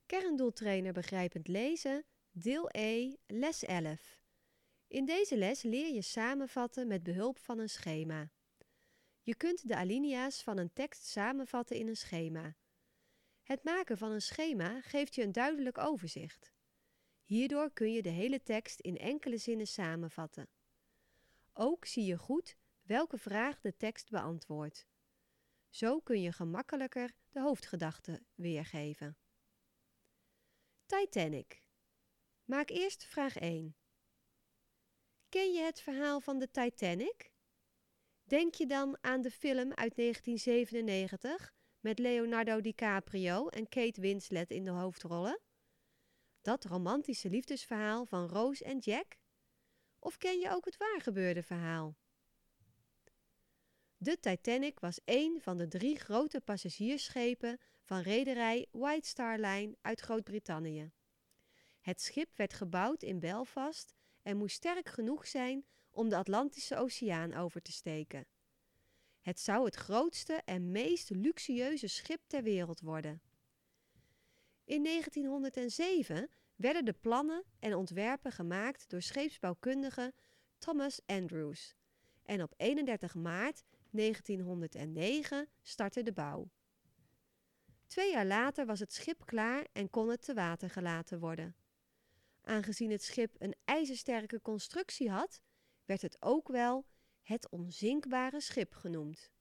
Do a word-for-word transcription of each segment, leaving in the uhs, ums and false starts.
Kerndoeltrainer begrijpend lezen, deel E, les elf. In deze les leer je samenvatten met behulp van een schema. Je kunt de alinea's van een tekst samenvatten in een schema. Het maken van een schema geeft je een duidelijk overzicht. Hierdoor kun je de hele tekst in enkele zinnen samenvatten. Ook zie je goed welke vraag de tekst beantwoordt. Zo kun je gemakkelijker de hoofdgedachte weergeven. Titanic. Maak eerst vraag één. Ken je het verhaal van de Titanic? Denk je dan aan de film uit negentien zevenennegentig met Leonardo DiCaprio en Kate Winslet in de hoofdrollen? Dat romantische liefdesverhaal van Rose en Jack? Of ken je ook het waargebeurde verhaal? De Titanic was één van de drie grote passagiersschepen van rederij White Star Line uit Groot-Brittannië. Het schip werd gebouwd in Belfast en moest sterk genoeg zijn om de Atlantische Oceaan over te steken. Het zou het grootste en meest luxueuze schip ter wereld worden. In negentienhonderdzeven werden de plannen en ontwerpen gemaakt door scheepsbouwkundige Thomas Andrews en op eenendertig maart negentienhonderdnegen startte de bouw. Twee jaar later was het schip klaar en kon het te water gelaten worden. Aangezien het schip een ijzersterke constructie had, werd het ook wel het onzinkbare schip genoemd.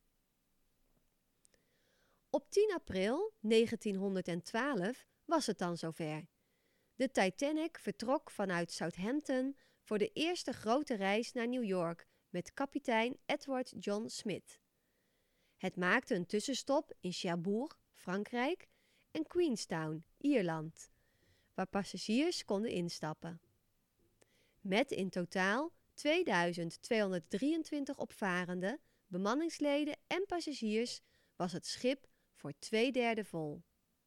Op tien april negentienhonderdtwaalf was het dan zover. De Titanic vertrok vanuit Southampton voor de eerste grote reis naar New York met kapitein Edward John Smith. Het maakte een tussenstop in Cherbourg, Frankrijk en Queenstown, Ierland, waar passagiers konden instappen. Met in totaal tweeduizend tweehonderddrieëntwintig opvarenden, bemanningsleden en passagiers was het schip voor twee derde vol.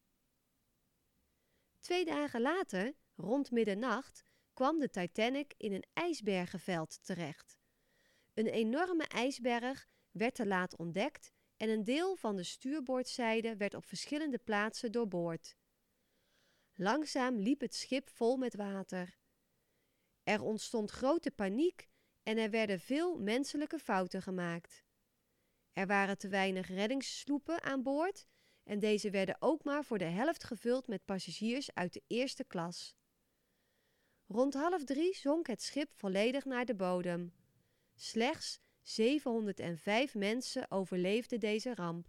Twee dagen later, rond middernacht, kwam de Titanic in een ijsbergenveld terecht. Een enorme ijsberg werd te laat ontdekt en een deel van de stuurboordzijde werd op verschillende plaatsen doorboord. Langzaam liep het schip vol met water. Er ontstond grote paniek en er werden veel menselijke fouten gemaakt. Er waren te weinig reddingssloepen aan boord en deze werden ook maar voor de helft gevuld met passagiers uit de eerste klas. Rond half drie zonk het schip volledig naar de bodem. Slechts zevenhonderdvijf mensen overleefden deze ramp.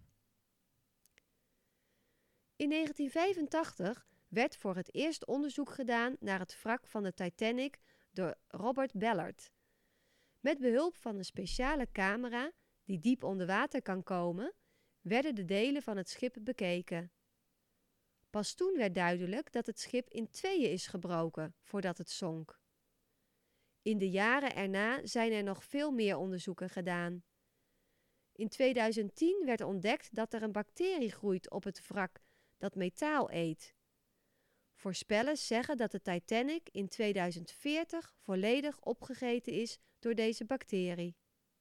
In negentien vijfentachtig werd voor het eerst onderzoek gedaan naar het wrak van de Titanic door Robert Ballard. Met behulp van een speciale camera die diep onder water kan komen, werden de delen van het schip bekeken. Pas toen werd duidelijk dat het schip in tweeën is gebroken voordat het zonk. In de jaren erna zijn er nog veel meer onderzoeken gedaan. In tweeduizend tien werd ontdekt dat er een bacterie groeit op het wrak dat metaal eet. Voorspellers zeggen dat de Titanic in tweeduizend veertig volledig opgegeten is door deze bacterie.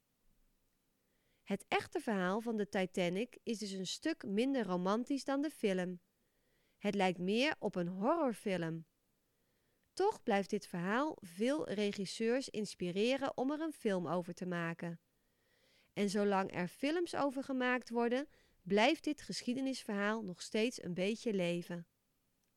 Het echte verhaal van de Titanic is dus een stuk minder romantisch dan de film. Het lijkt meer op een horrorfilm. Toch blijft dit verhaal veel regisseurs inspireren om er een film over te maken. En zolang er films over gemaakt worden, blijft dit geschiedenisverhaal nog steeds een beetje leven.